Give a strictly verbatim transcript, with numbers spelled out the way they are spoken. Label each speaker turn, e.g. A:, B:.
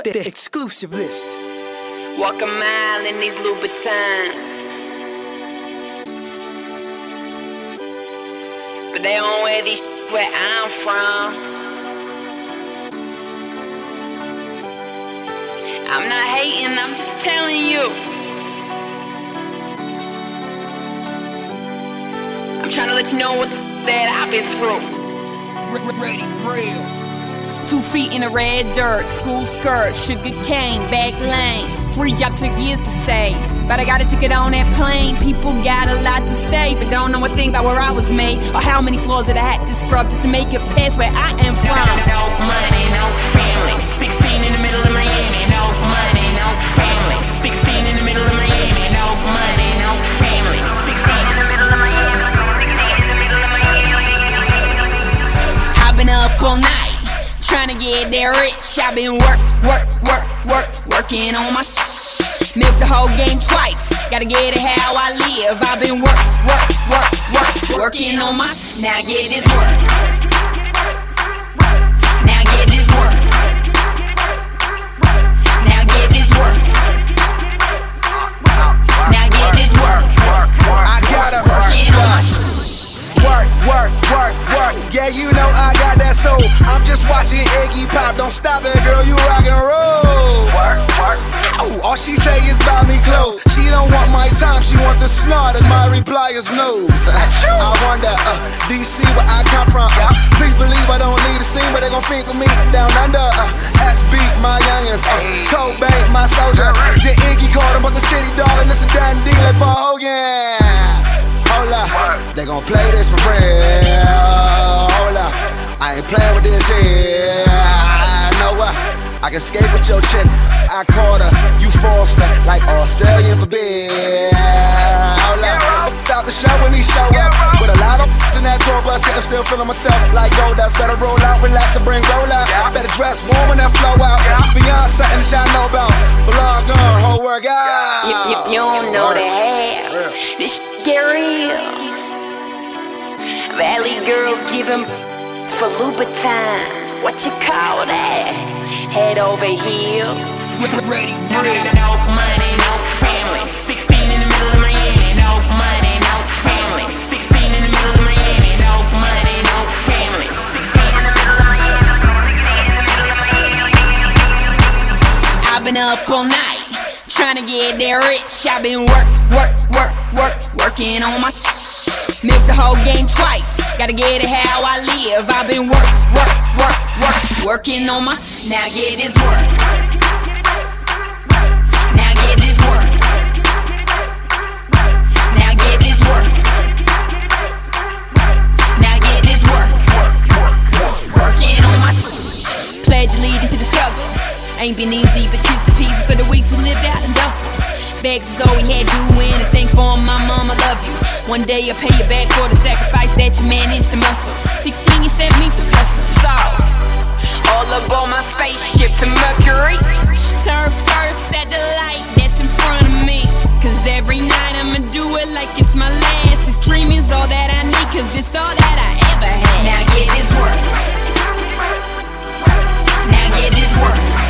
A: the exclusive list.
B: Walk a mile in these Louboutins, but they don't wear these where I'm from. I'm not hating, I'm just telling you. I'm trying to let you know what the f that I've been through.
C: Ready, real.
D: Two feet in the red dirt, school skirt, sugar cane, back lane. Free job took years to save, but I got a ticket on that plane. People got a lot to say, but don't know a thing about where I was made, or how many floors that I had to scrub just to make it past where I am from.
B: No money, no family. Sixteen in the middle of Miami. No money, no family. Sixteen in the middle of Miami. No money, no family. Sixteen in the middle of Miami. Sixteen in the middle of Miami.
D: I've been up all night trying to get that rich. I've been work, work, work, work, working on my shit. Milk the whole game twice. Gotta get it how I live. I've been work, work, work, work, working on my shit. Now get this work. Now get this work. Now get this work. Now get this work.
C: I gotta
D: Working on my shit.
C: work, work, work, work. Yeah, you know I got that soul. I'm just watching Iggy Pop. Don't stop it, girl, you rock and roll. Work, work. Ow, all she say is buy me clothes. She don't want my time, she want the snort and my replier's nose. I wonder, uh, D C where I come from. Uh, please believe I don't need a scene, but they gon' think of me down under. Uh, S B, my youngins. Uh, Cobain, my soldier. The Iggy called him, but the city darling, it's a done deal like Paul Hogan. Hold up, they gon' play this for real. Hold up, I ain't playing with this here. I know what, I can skate with your chick. I caught her, you forced her like Australian for beer. Hold up, without the show when he show up with a lot of in that tour bus, yet I'm still feeling myself like gold dust. Better roll out, relax and bring roll out. Better dress warm and then flow out. It's beyond something that y'all know about. But long gone, whole work out.
B: You, you, you don't know the half. This shit get real. Valley girls give him for Louboutins. What you call that? Head over heels.
C: Ready,
B: No,
C: real.
B: no money, no family. Sixteen in the middle of Miami. No money, no family. Sixteen in the middle of Miami. No money, no family. Sixteen in the middle of Miami.
D: I've been up all night trying to get that rich. I've been work, work, work, work, working on my shit. Milk the whole game twice. Gotta get it how I live. I've been work, work, work, work, working on my shit. Now get this work. Now get this work. Now get this work. Now get this work. Working on my shit. Pledge allegiance to the struggle. Ain't been easy, but she's too peasy for the weeks we lived out in Duffel. Bags is all we had doing, and think for my mom, I love you. One day I'll pay you back for the sacrifice that you managed to muscle. Sixteen, you sent me through customs.
B: So, all aboard my spaceship to Mercury.
D: Turn first at the light that's in front of me. Cause every night I'ma do it like it's my last. This dream is all that I need, cause it's all that I ever had.
B: Now get this work. Now get this work.